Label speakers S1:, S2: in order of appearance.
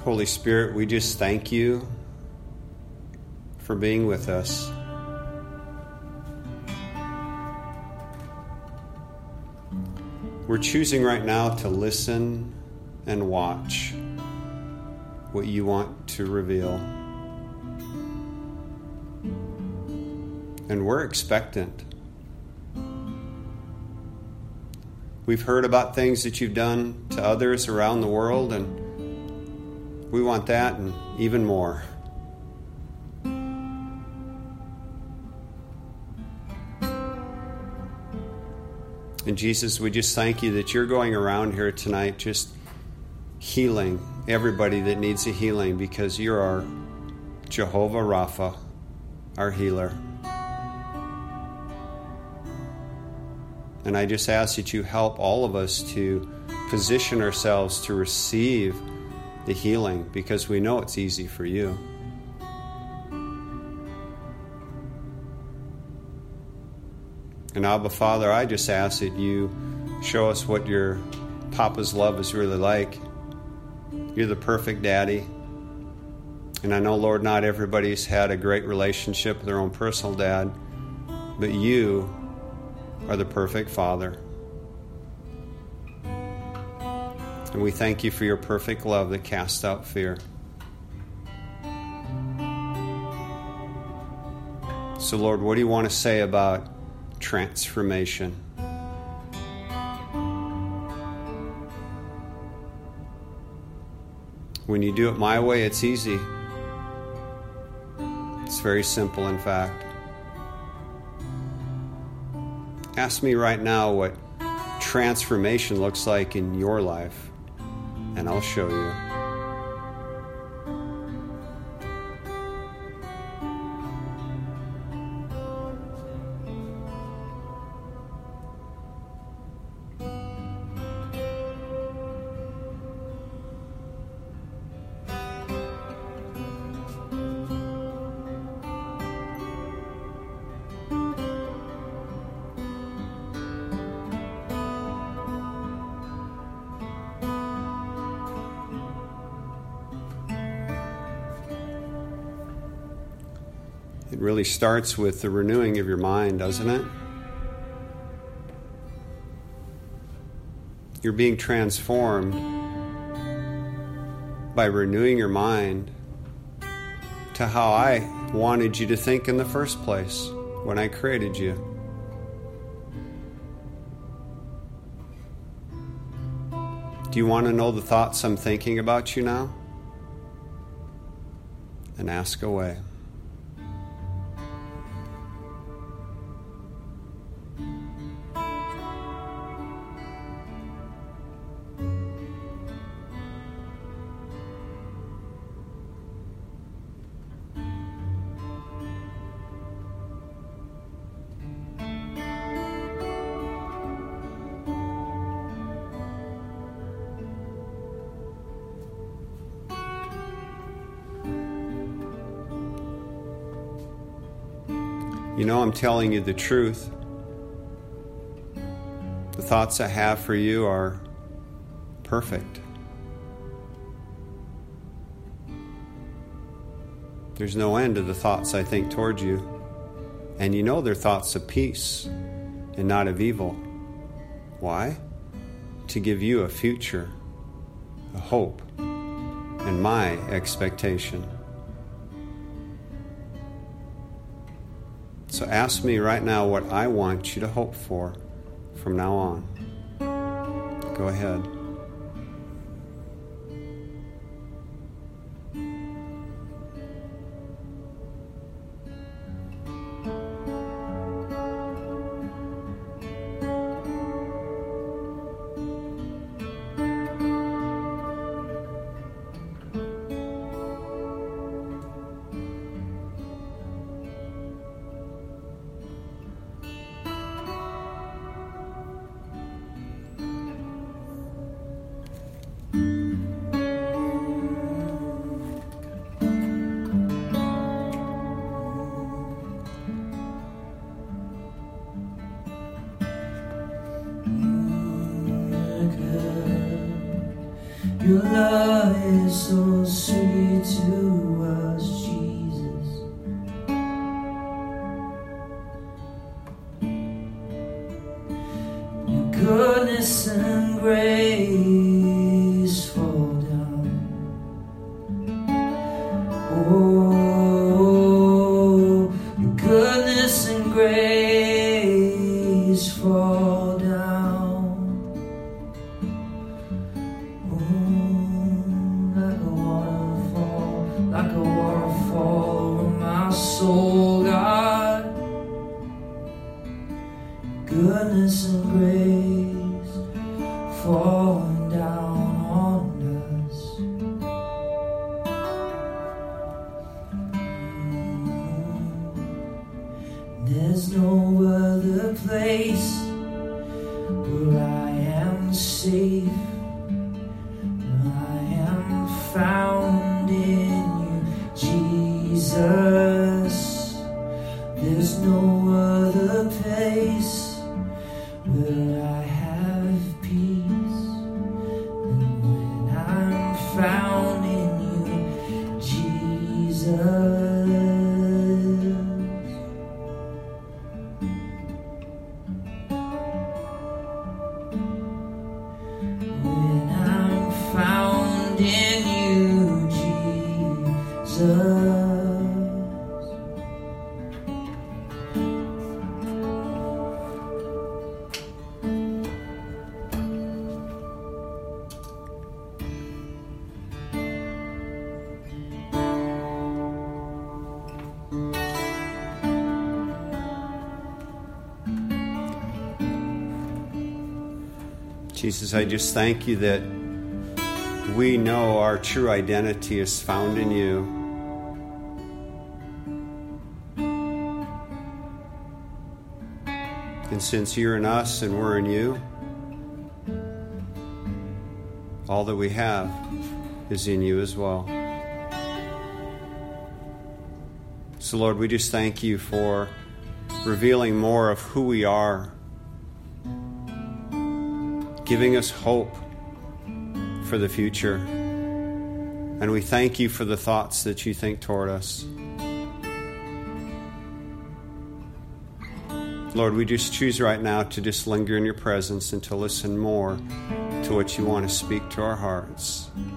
S1: Holy Spirit, we just thank you for being with us. We're choosing right now to listen and watch what you want to reveal. And we're expectant. We've heard about things that you've done to others around the world, and we want that and even more. And Jesus, we just thank you that you're going around here tonight just healing everybody that needs a healing, because you're our Jehovah Rapha, our healer. And I just ask that you help all of us to position ourselves to receive the healing, because we know it's easy for you. And Abba, Father, I just ask that you show us what your Papa's love is really like. You're the perfect daddy. And I know, Lord, not everybody's had a great relationship with their own personal dad, but you are the perfect Father. And we thank you for your perfect love that casts out fear. So, Lord, what do you want to say about transformation? When you do it my way, it's easy. It's very simple, in fact. Ask me right now what transformation looks like in your life, and I'll show you. It really starts with the renewing of your mind, doesn't it? You're being transformed by renewing your mind to how I wanted you to think in the first place when I created you. Do you want to know the thoughts I'm thinking about you now? Then ask away. You know, I'm telling you the truth. The thoughts I have for you are perfect. There's no end to the thoughts I think toward you. And you know they're thoughts of peace and not of evil. Why? To give you a future, a hope, and my expectation. So ask me right now what I want you to hope for from now on. Go ahead.
S2: Your love is so sweet to us, Jesus. Your goodness and grace fall down. Oh, your goodness and grace fall down. Like a waterfall on my soul, God. Goodness and grace falling down on us. There's no other place where I am safe, where I am found in Jesus. There's no other place where I have peace than when I'm found in you, Jesus. When I'm found in you, Jesus.
S1: Jesus, I just thank you that we know our true identity is found in you. And since you're in us and we're in you, all that we have is in you as well. So, Lord, we just thank you for revealing more of who we are, giving us hope for the future. And we thank you for the thoughts that you think toward us. Lord, we just choose right now to just linger in your presence and to listen more to what you want to speak to our hearts.